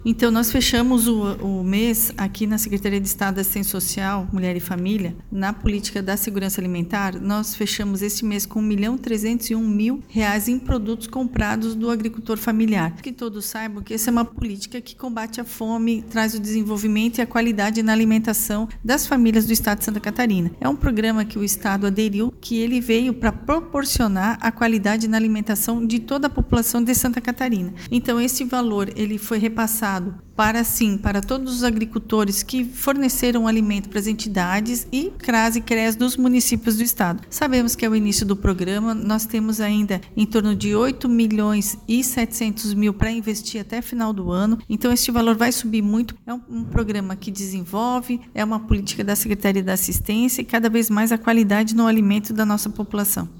Então, nós fechamos o mês aqui na Secretaria de Estado da Assistência Social, Mulher e Família, na política da segurança alimentar, nós fechamos este mês com R$1.301.000 em produtos comprados do agricultor familiar. Que todos saibam que essa é uma política que combate a fome, traz o desenvolvimento e a qualidade na alimentação das famílias do Estado de Santa Catarina. É um programa que o Estado aderiu, que ele veio para proporcionar a qualidade na alimentação de toda a população de Santa Catarina. Então, esse valor ele foi repassado para todos os agricultores que forneceram alimento para as entidades e CRAS e CREAS dos municípios do estado. Sabemos que é o início do programa, nós temos ainda em torno de 8.700.000 para investir até final do ano, então este valor vai subir muito. É um programa que desenvolve, é uma política da Secretaria da Assistência e cada vez mais a qualidade no alimento da nossa população.